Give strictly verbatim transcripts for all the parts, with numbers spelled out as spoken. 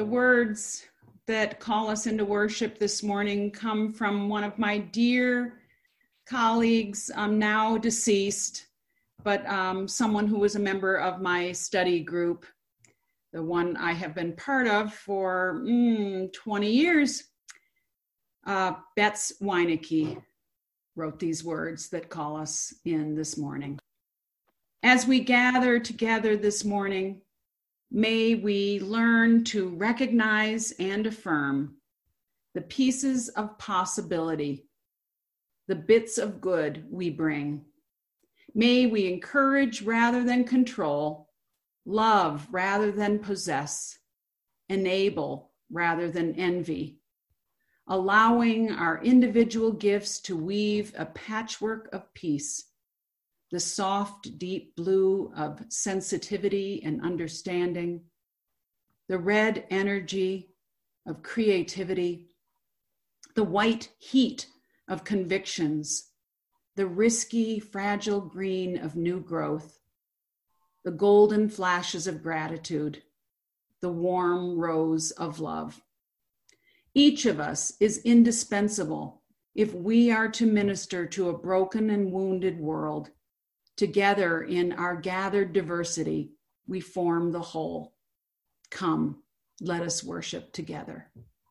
words that call us into worship this morning come from one of my dear colleagues, um, now deceased, but um, someone who was a member of my study group, the one I have been part of for mm, twenty years. Uh, Betts Weinecke wrote these words that call us in this morning. As we gather together this morning, may we learn to recognize and affirm the pieces of possibility, the bits of good we bring. May we encourage rather than control, love rather than possess, enable rather than envy, allowing our individual gifts to weave a patchwork of peace, the soft, deep blue of sensitivity and understanding, the red energy of creativity, the white heat of convictions, the risky, fragile green of new growth, the golden flashes of gratitude, the warm rose of love. Each of us is indispensable if we are to minister to a broken and wounded world. Together in our gathered diversity, we form the whole. Come, let us worship together.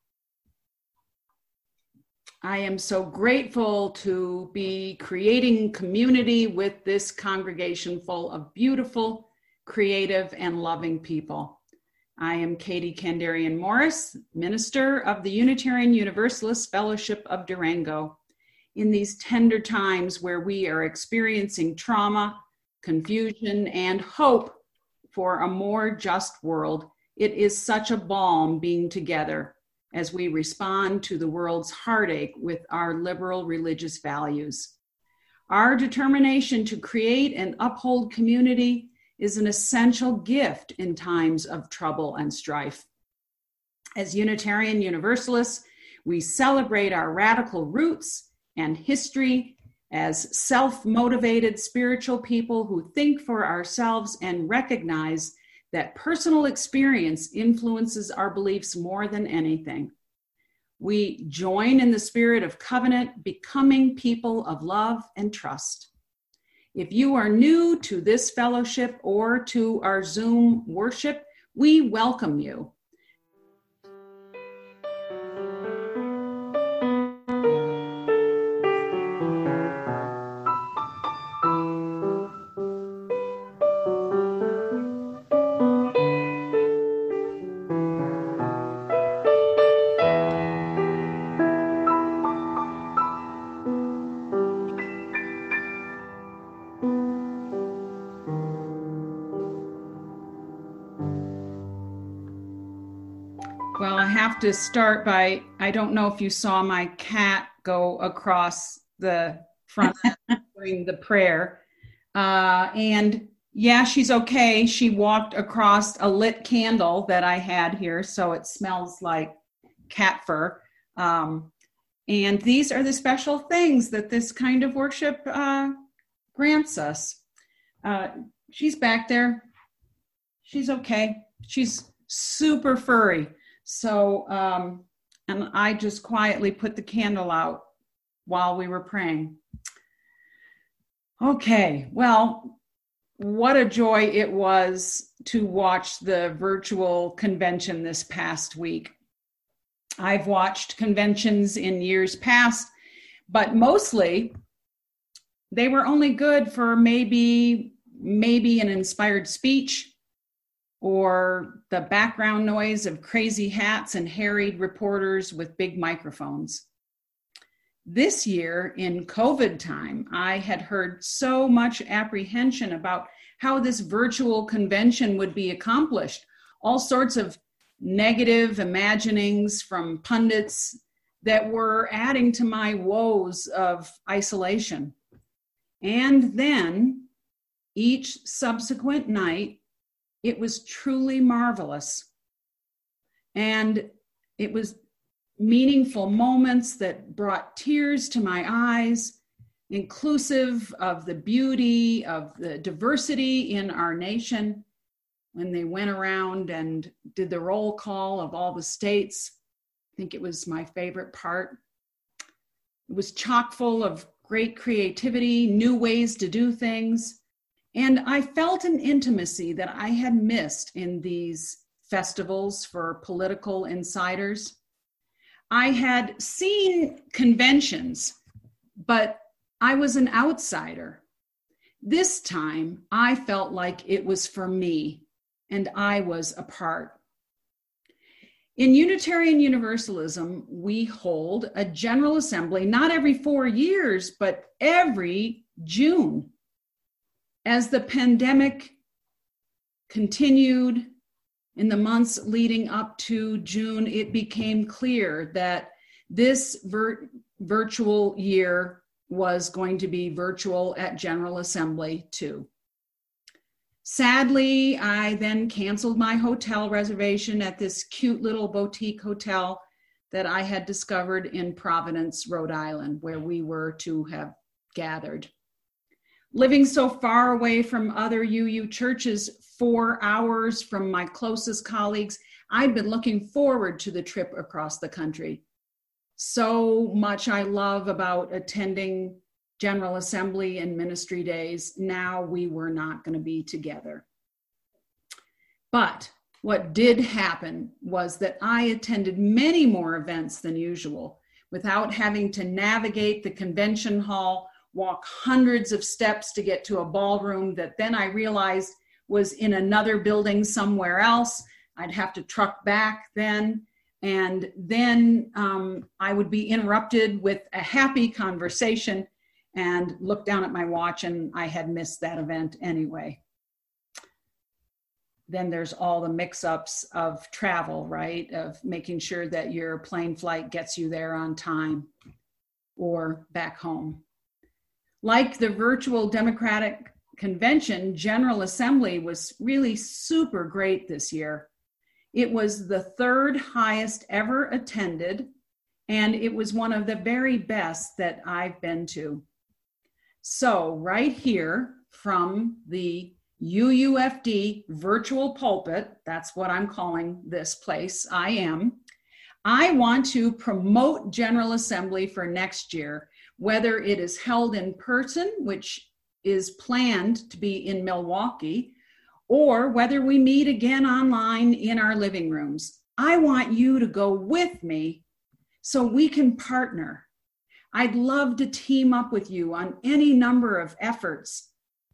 I am so grateful to be creating community with this congregation full of beautiful, creative, and loving people. I am Katie Kandarian Morris, minister of the Unitarian Universalist Fellowship of Durango. In these tender times where we are experiencing trauma, confusion, and hope for a more just world, it is such a balm being together as we respond to the world's heartache with our liberal religious values. Our determination to create and uphold community is an essential gift in times of trouble and strife. As Unitarian Universalists, we celebrate our radical roots and history as self-motivated spiritual people who think for ourselves and recognize that personal experience influences our beliefs more than anything. We join in the spirit of covenant, becoming people of love and trust. If you are new to this fellowship or to our Zoom worship, we welcome you. Well, I have to start by, I don't know if you saw my cat go across the front during the prayer. Uh, and yeah, she's okay. She walked across a lit candle that I had here, so it smells like cat fur. Um, and these are the special things that this kind of worship uh, grants us. Uh, she's back there. She's okay. She's super furry. So, um, and I just quietly put the candle out while we were praying. Okay, well, what a joy it was to watch the virtual convention this past week. I've watched conventions in years past, but mostly they were only good for maybe, maybe an inspired speech, or the background noise of crazy hats and harried reporters with big microphones. This year, in COVID time, I had heard so much apprehension about how this virtual convention would be accomplished. All sorts of negative imaginings from pundits that were adding to my woes of isolation. And then, each subsequent night, it was truly marvelous. And it was meaningful moments that brought tears to my eyes, inclusive of the beauty of the diversity in our nation when they went around and did the roll call of all the states. I think it was my favorite part. It was chock full of great creativity, new ways to do things. And I felt an intimacy that I had missed in these festivals for political insiders. I had seen conventions, but I was an outsider. This time, I felt like it was for me, and I was a part. In Unitarian Universalism, we hold a General Assembly, not every four years, but every June. As the pandemic continued in the months leading up to June, it became clear that this vir- virtual year was going to be virtual at General Assembly too. Sadly, I then canceled my hotel reservation at this cute little boutique hotel that I had discovered in Providence, Rhode Island, where we were to have gathered. Living so far away from other U U churches, four hours from my closest colleagues, I'd been looking forward to the trip across the country. So much I love about attending General Assembly and ministry days. Now we were not going to be together. But what did happen was that I attended many more events than usual without having to navigate the convention hall, walk hundreds of steps to get to a ballroom that then I realized was in another building somewhere else. I'd have to truck back then. And then um, I would be interrupted with a happy conversation and look down at my watch, and I had missed that event anyway. Then there's all the mix-ups of travel, right? Of making sure that your plane flight gets you there on time or back home. Like the virtual Democratic Convention, General Assembly was really super great this year. It was the third highest ever attended, and it was one of the very best that I've been to. So right here from the U U F D virtual pulpit, that's what I'm calling this place, I am, I want to promote General Assembly for next year, whether it is held in person, which is planned to be in Milwaukee, or whether we meet again online in our living rooms. I want you to go with me so we can partner. I'd love to team up with you on any number of efforts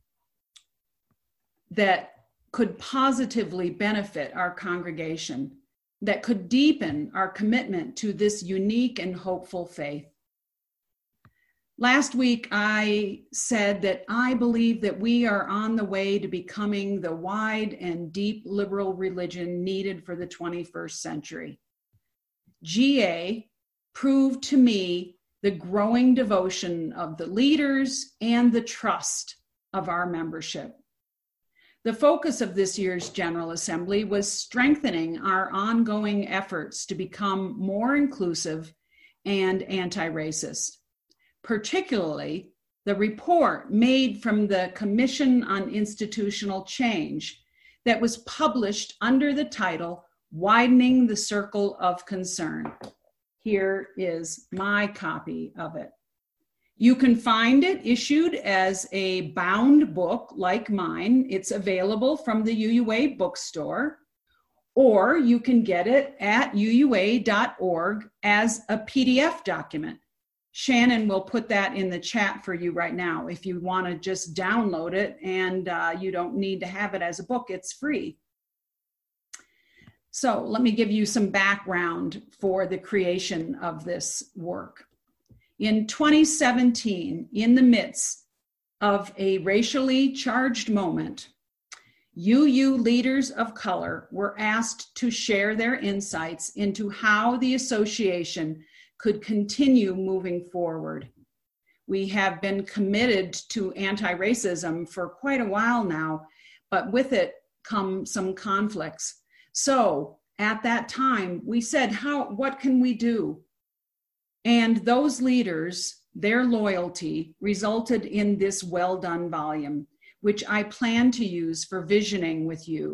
that could positively benefit our congregation, that could deepen our commitment to this unique and hopeful faith. Last week, I said that I believe that we are on the way to becoming the wide and deep liberal religion needed for the twenty-first century. G A proved to me the growing devotion of the leaders and the trust of our membership. The focus of this year's General Assembly was strengthening our ongoing efforts to become more inclusive and anti-racist. Particularly, the report made from the Commission on Institutional Change that was published under the title, Widening the Circle of Concern. Here is my copy of it. You can find it issued as a bound book like mine. It's available from the U U A bookstore, or you can get it at U U A dot org as a P D F document. Shannon will put that in the chat for you right now. If you want to just download it and uh, you don't need to have it as a book, it's free. So let me give you some background for the creation of this work. In twenty seventeen, in the midst of a racially charged moment, U U leaders of color were asked to share their insights into how the association could continue moving forward. We have been committed to anti-racism for quite a while now, but with it come some conflicts. So at that time, we said, "How? What can we do?" And those leaders, their loyalty resulted in this well-done volume, which I plan to use for visioning with you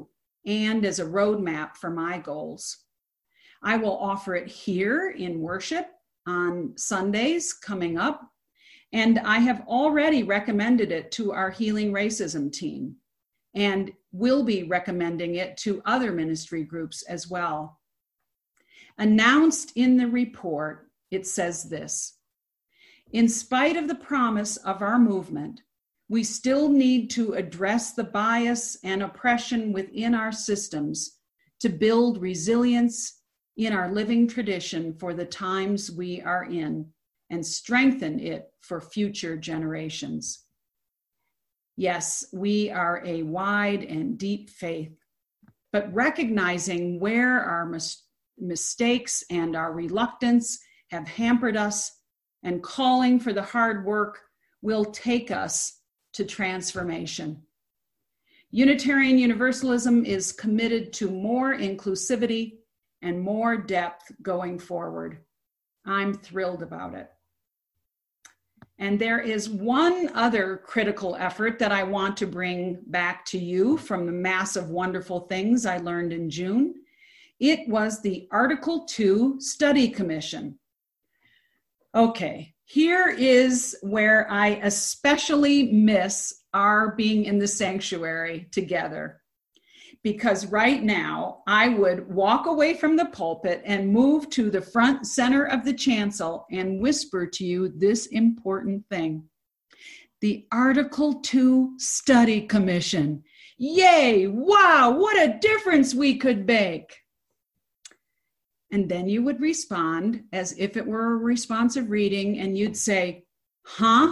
and as a roadmap for my goals. I will offer it here in worship on Sundays coming up, and I have already recommended it to our Healing Racism team and will be recommending it to other ministry groups as well. Announced in the report, it says this: in spite of the promise of our movement, we still need to address the bias and oppression within our systems to build resilience in our living tradition for the times we are in and strengthen it for future generations. Yes, we are a wide and deep faith, but recognizing where our mis- mistakes and our reluctance have hampered us and calling for the hard work will take us to transformation. Unitarian Universalism is committed to more inclusivity and more depth going forward. I'm thrilled about it. And there is one other critical effort that I want to bring back to you from the mass of wonderful things I learned in June. It was the Article two Study Commission. Okay, here is where I especially miss our being in the sanctuary together. Because right now, I would walk away from the pulpit and move to the front center of the chancel and whisper to you this important thing. The Article two Study Commission. Yay! Wow! What a difference we could make! And then you would respond as if it were a responsive reading, and you'd say, huh?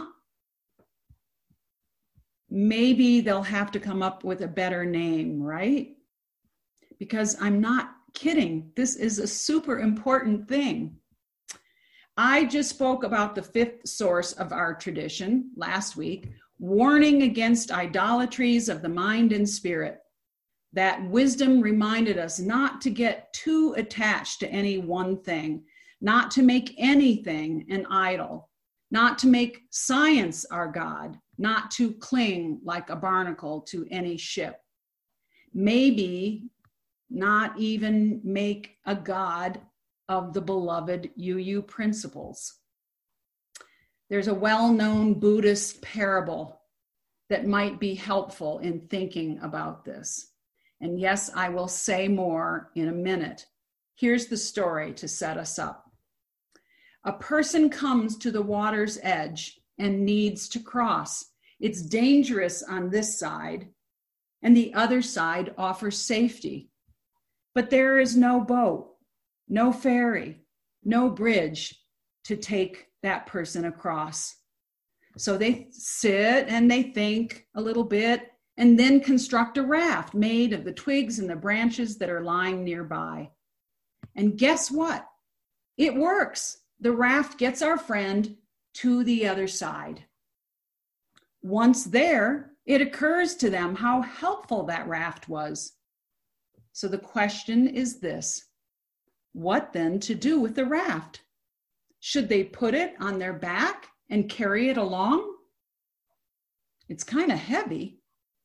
Maybe they'll have to come up with a better name, right? Because I'm not kidding. This is a super important thing. I just spoke about the fifth source of our tradition last week, warning against idolatries of the mind and spirit. That wisdom reminded us not to get too attached to any one thing, not to make anything an idol, not to make science our God, not to cling like a barnacle to any ship. Maybe not even make a God of the beloved U U principles. There's a well-known Buddhist parable that might be helpful in thinking about this. And yes, I will say more in a minute. Here's the story to set us up. A person comes to the water's edge and needs to cross. It's dangerous on this side, and the other side offers safety. But there is no boat, no ferry, no bridge to take that person across. So they sit and they think a little bit and then construct a raft made of the twigs and the branches that are lying nearby. And guess what? It works. The raft gets our friend to the other side. Once there, it occurs to them how helpful that raft was. So the question is this: what then to do with the raft? Should they put it on their back and carry it along? It's kind of heavy.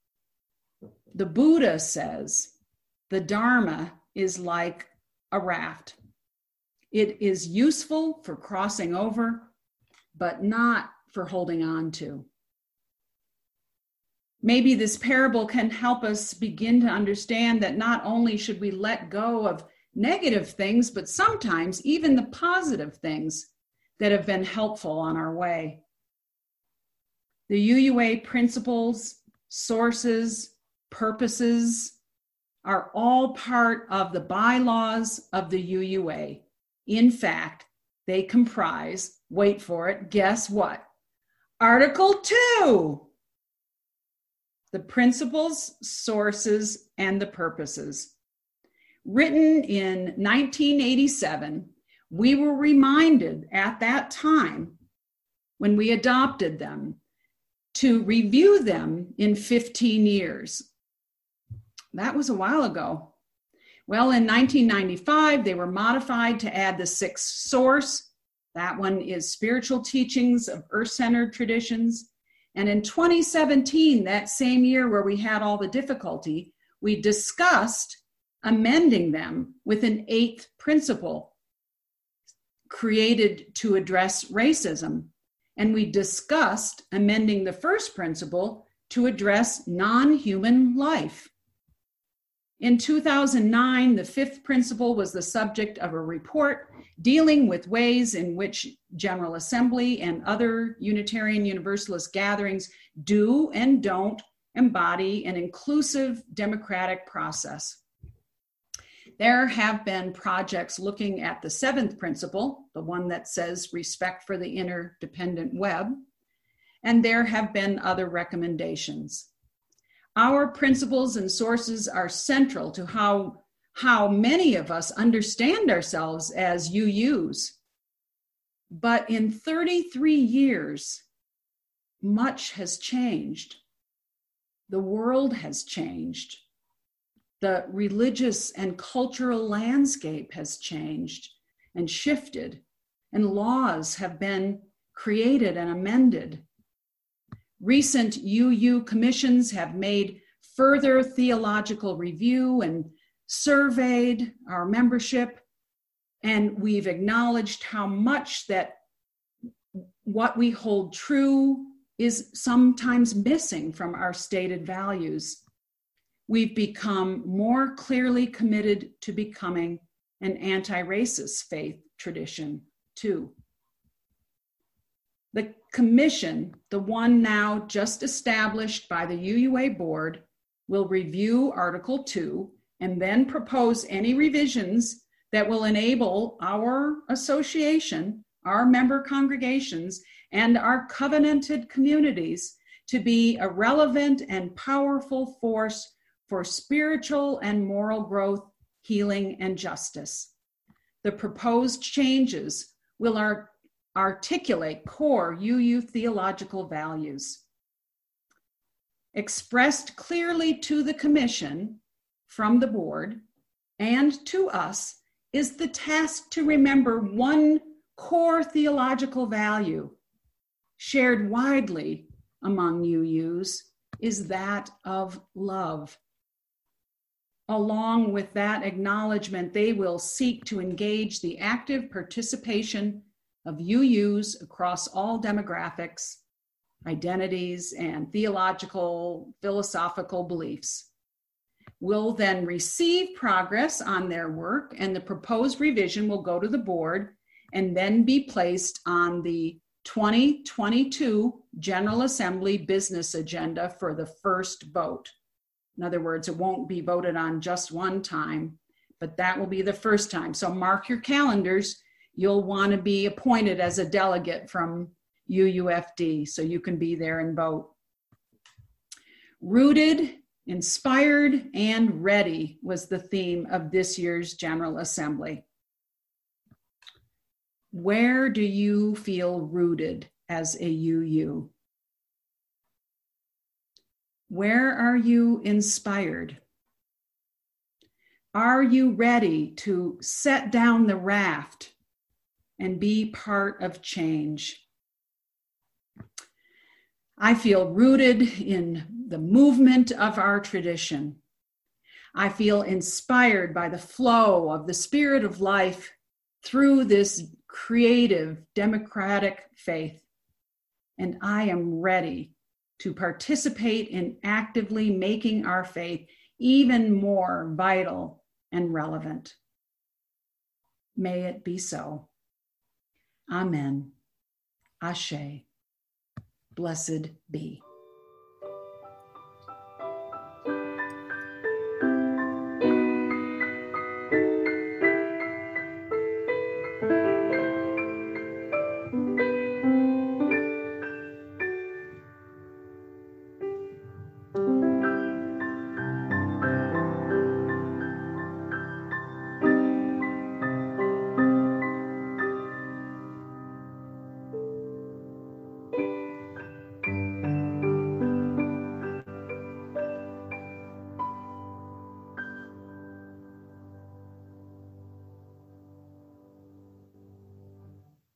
The Buddha says the Dharma is like a raft. It is useful for crossing over, but not for holding on to. Maybe this parable can help us begin to understand that not only should we let go of negative things, but sometimes even the positive things that have been helpful on our way. The U U A principles, sources, purposes are all part of the bylaws of the U U A. In fact, they comprise, wait for it, guess what? Article two. The principles, sources, and the purposes. Written in nineteen eighty-seven, we were reminded at that time, when we adopted them, to review them in fifteen years. That was a while ago. Well, in nineteen ninety-five, they were modified to add the sixth source. That one is Spiritual Teachings of Earth-Centered Traditions. And in twenty seventeen, that same year where we had all the difficulty, we discussed amending them with an eighth principle created to address racism. And we discussed amending the first principle to address non-human life. In two thousand nine, the fifth principle was the subject of a report dealing with ways in which General Assembly and other Unitarian Universalist gatherings do and don't embody an inclusive democratic process. There have been projects looking at the seventh principle, the one that says respect for the interdependent web, and there have been other recommendations. Our principles and sources are central to how, how many of us understand ourselves as U Us. But in thirty-three years, much has changed. The world has changed. The religious and cultural landscape has changed and shifted, and laws have been created and amended. Recent U U commissions have made further theological review and surveyed our membership, and we've acknowledged how much that what we hold true is sometimes missing from our stated values. We've become more clearly committed to becoming an anti-racist faith tradition, too. The commission, the one now just established by the U U A board, will review Article two and then propose any revisions that will enable our association, our member congregations, and our covenanted communities to be a relevant and powerful force for spiritual and moral growth, healing, and justice. The proposed changes will art- articulate core U U theological values. Expressed clearly to the commission from the board and to us is the task to remember one core theological value shared widely among U Us is that of love. Along with that acknowledgement, they will seek to engage the active participation of U Us across all demographics, identities, and theological, philosophical beliefs. We'll then receive progress on their work, and the proposed revision will go to the board and then be placed on the twenty twenty-two General Assembly business agenda for the first vote. In other words, it won't be voted on just one time, but that will be the first time. So mark your calendars. You'll want to be appointed as a delegate from U U F D so you can be there and vote. Rooted, inspired, and ready was the theme of this year's General Assembly. Where do you feel rooted as a U U? Where are you inspired? Are you ready to set down the raft and be part of change? I feel rooted in the movement of our tradition. I feel inspired by the flow of the spirit of life through this creative, democratic faith. And I am ready to participate in actively making our faith even more vital and relevant. May it be so. Amen. Ashe. Blessed be.